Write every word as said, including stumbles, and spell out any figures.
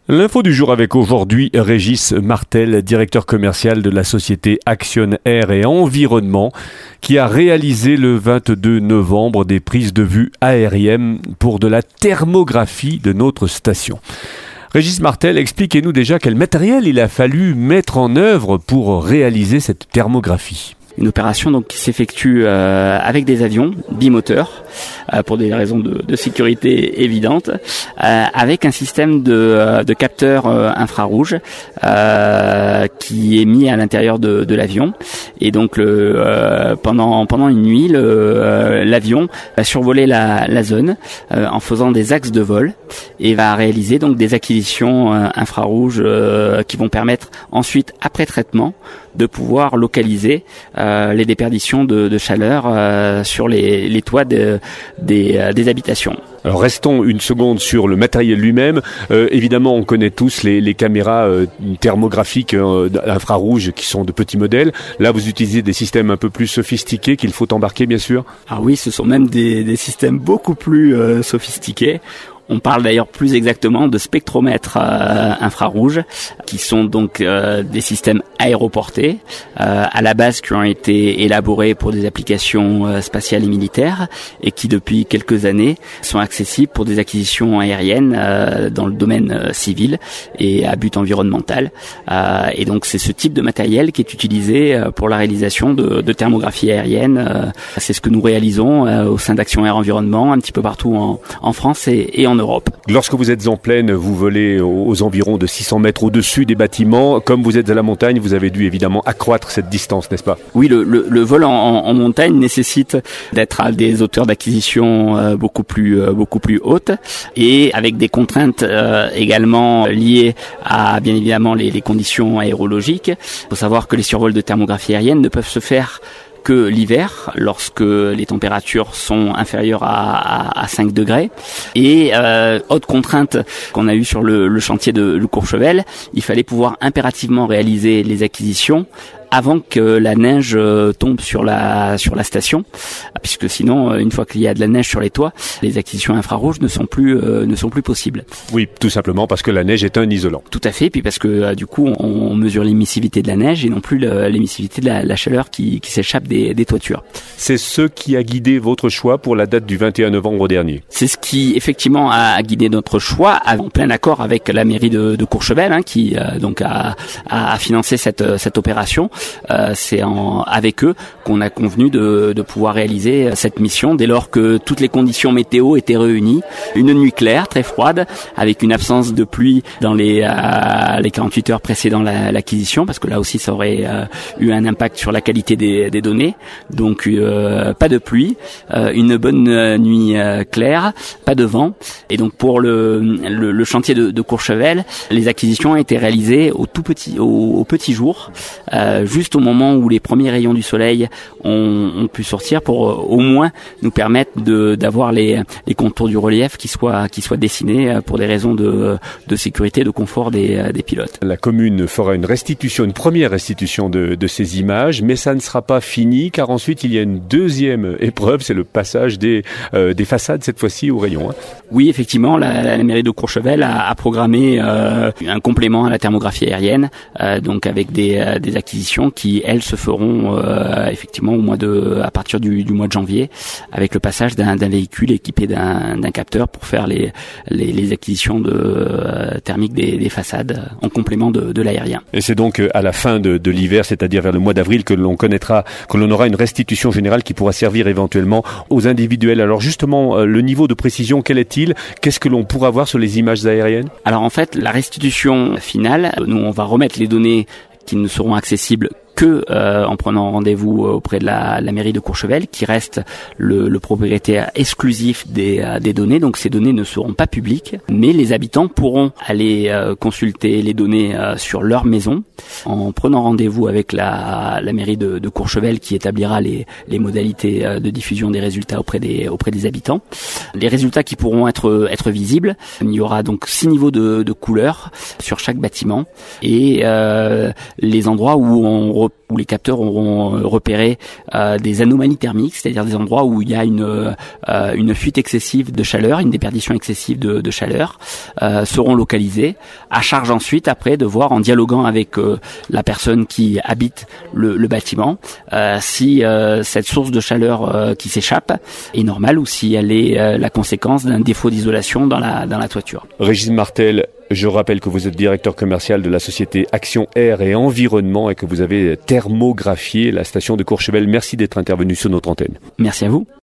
L'info du jour avec aujourd'hui Régis Martel, directeur commercial de la société Action Air et Environnement, qui a réalisé le vingt-deux novembre des prises de vue aériennes pour de la thermographie de notre station. Régis Martel, expliquez-nous déjà quel matériel il a fallu mettre en œuvre pour réaliser cette thermographie. Une opération donc qui s'effectue euh, avec des avions bimoteurs euh, pour des raisons de, de sécurité évidentes, euh, avec un système de, euh, de capteurs euh, infrarouges euh, qui est mis à l'intérieur de, de l'avion. Et donc le, euh, pendant pendant une nuit, le, euh, l'avion va survoler la, la zone euh, en faisant des axes de vol et va réaliser donc des acquisitions euh, infrarouges euh, qui vont permettre ensuite, après traitement, de pouvoir localiser euh, les déperditions de, de chaleur euh, sur les, les toits de, des, euh, des habitations. Alors restons une seconde sur le matériel lui-même. Euh, évidemment, on connaît tous les, les caméras euh, thermographiques euh, infrarouges qui sont de petits modèles. Là, vous utilisez des systèmes un peu plus sophistiqués qu'il faut embarquer, bien sûr. Ah oui, ce sont même des, des systèmes beaucoup plus euh, sophistiqués. On parle d'ailleurs plus exactement de spectromètres euh, infrarouges, qui sont donc euh, des systèmes aéroportés, euh, à la base qui ont été élaborés pour des applications euh, spatiales et militaires, et qui depuis quelques années sont accessibles pour des acquisitions aériennes euh, dans le domaine euh, civil et à but environnemental. Euh, et donc c'est ce type de matériel qui est utilisé euh, pour la réalisation de, de thermographie aérienne. Euh, c'est ce que nous réalisons euh, au sein d'Action Air Environnement, un petit peu partout en, en France et, et en Europe. Lorsque vous êtes en plaine, vous volez aux environs de six cents mètres au-dessus des bâtiments. Comme vous êtes à la montagne, vous avez dû évidemment accroître cette distance, n'est-ce pas? Oui, le, le, le vol en, en montagne nécessite d'être à des hauteurs d'acquisition euh, beaucoup plus euh, beaucoup plus hautes et avec des contraintes euh, également liées à bien évidemment les, les conditions aérologiques. Il faut savoir que les survols de thermographie aérienne ne peuvent se faire que l'hiver, lorsque les températures sont inférieures à, à, à cinq degrés. Et euh, autre contrainte qu'on a eue sur le, le chantier de, de Courchevel, il fallait pouvoir impérativement réaliser les acquisitions avant que la neige euh, tombe sur la sur la station, puisque sinon, euh, une fois qu'il y a de la neige sur les toits, les acquisitions infrarouges ne sont plus euh, ne sont plus possibles. Oui, tout simplement parce que la neige est un isolant. Tout à fait, puis parce que euh, du coup, on, on mesure l'émissivité de la neige et non plus le, l'émissivité de la, la chaleur qui, qui s'échappe des, des toitures. C'est ce qui a guidé votre choix pour la date du vingt et un novembre dernier. C'est ce qui effectivement a guidé notre choix, en plein accord avec la mairie de, de Courchevel, hein, qui euh, donc a, a financé cette cette opération. Euh, c'est en, avec eux qu'on a convenu de, de pouvoir réaliser cette mission dès lors que toutes les conditions météo étaient réunies. Une nuit claire, très froide, avec une absence de pluie dans les, euh, les quarante-huit heures précédant la, l'acquisition, parce que là aussi ça aurait euh, eu un impact sur la qualité des, des données. Donc euh, pas de pluie, euh, une bonne nuit euh, claire, pas de vent. Et donc pour le, le, le chantier de, de Courchevel, les acquisitions ont été réalisées au tout petit, au, au petit jour, euh, juste au moment où les premiers rayons du soleil ont, ont pu sortir pour euh, au moins nous permettre de, d'avoir les, les contours du relief qui soient, qui soient dessinés euh, pour des raisons de, de sécurité, de confort des, euh, des pilotes. La commune fera une restitution, une première restitution de, de ces images, mais ça ne sera pas fini car ensuite il y a une deuxième épreuve, c'est le passage des, euh, des façades cette fois-ci au rayon. Hein. Oui, effectivement, la, la mairie de Courchevel a, a programmé euh, un complément à la thermographie aérienne, euh, donc avec des, euh, des acquisitions qui elles se feront euh, effectivement au mois de, à partir du, du mois de janvier, avec le passage d'un, d'un véhicule équipé d'un, d'un capteur pour faire les, les, les acquisitions de, euh, thermiques des, des façades en complément de, de l'aérien. Et c'est donc à la fin de, de l'hiver, c'est-à-dire vers le mois d'avril, que l'on connaîtra, que l'on aura une restitution générale qui pourra servir éventuellement aux individuels. Alors justement, le niveau de précision, quel est-il? Qu'est-ce que l'on pourra voir sur les images aériennes? Alors en fait, la restitution finale, nous on va remettre les données qui ne seront accessibles que euh, en prenant rendez-vous auprès de la, la mairie de Courchevel, qui reste le, le propriétaire exclusif des, euh, des données. Donc ces données ne seront pas publiques, mais les habitants pourront aller euh, consulter les données euh, sur leur maison en prenant rendez-vous avec la, la mairie de, de Courchevel, qui établira les, les modalités euh, de diffusion des résultats auprès des, auprès des habitants. Les résultats qui pourront être, être visibles, il y aura donc six niveaux de, de couleurs sur chaque bâtiment et euh, les endroits où on où les capteurs auront repéré euh, des anomalies thermiques, c'est-à-dire des endroits où il y a une euh, une fuite excessive de chaleur, une déperdition excessive de, de chaleur, euh, seront localisés. À charge ensuite, après, de voir en dialoguant avec euh, la personne qui habite le, le bâtiment, euh, si euh, cette source de chaleur euh, qui s'échappe est normale ou si elle est euh, la conséquence d'un défaut d'isolation dans la dans la toiture. Régis Martel, je rappelle que vous êtes directeur commercial de la société Action Air et Environnement et que vous avez thermographié la station de Courchevel. Merci d'être intervenu sur notre antenne. Merci à vous.